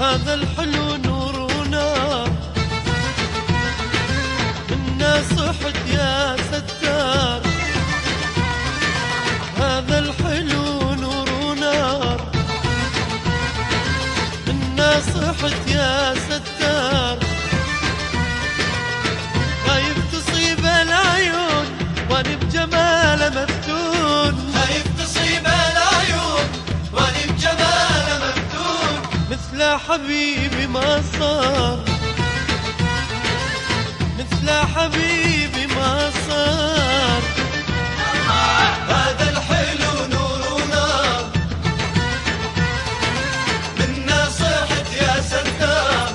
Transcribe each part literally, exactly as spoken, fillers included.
هذا الحلو نور ونار، منا صحت يا ستار. هذا الحلو نور ونار، منا صحت يا ستار. خايف تصيب العيون واني بجماله مفتون، خايف تصيب العيون واني بجماله مفتون. مثل حبيبي ما صار، مثل حبيبي ما صار. هذا الحلو نور ونار، منا صحت يا ستار.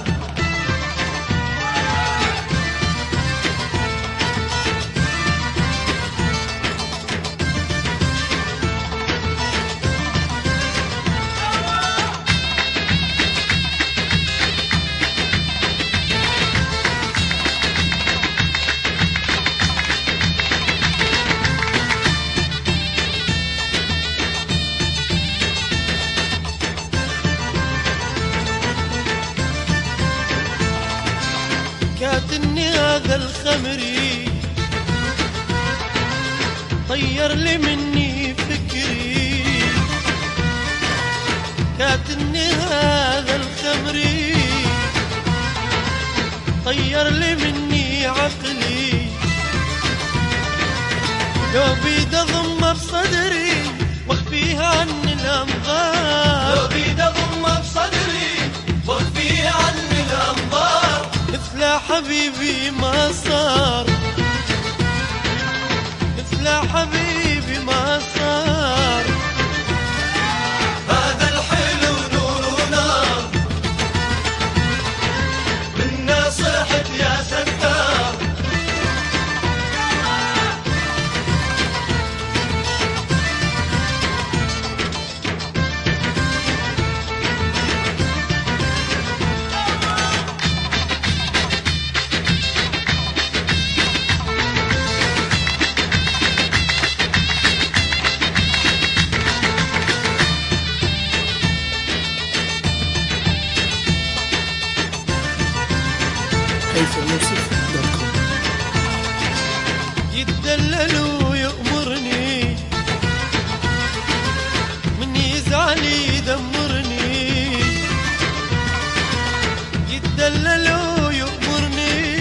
كاتني هذا الخمري طير لي مني فكري، كاتني هذا الخمري طير لي مني عقلي. لو بيد اضمه بصدري واخفيها عني الانظار، لو بيد اضمه بصدري واخفيها عني الانظار. مثل حبيبي ما صار، مثل حبيبي ما صار. هذا الحلو نور ونار، منا صحت يا ستار. يتدلل ويأمرني، من يزعل يدمرني. يتدلل ويأمرني،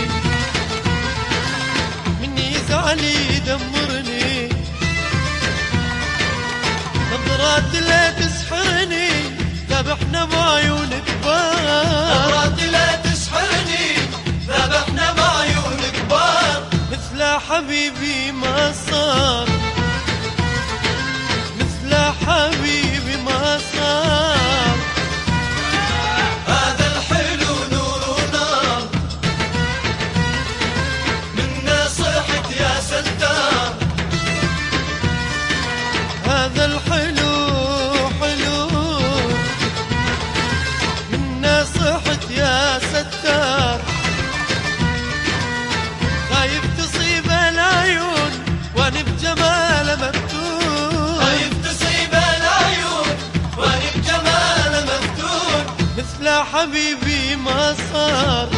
من يزعل يدمرني. نظرات لا تسحرني، ذبحنا بعيون كبار. نظرات لا تسحرني، ذبحنا بعيون كبار. مثل حبيبي ما صار، مثل حبيبي ما صار. هذا الحلو نور ونار، منا صحت يا ستار. هذا الحلو حلو، منا صحت يا ستار. خايف تصيب العيون واني بجماله مفتون، خايف تصيب العيون واني بجماله مفتون. مثل حبيبي ما صار،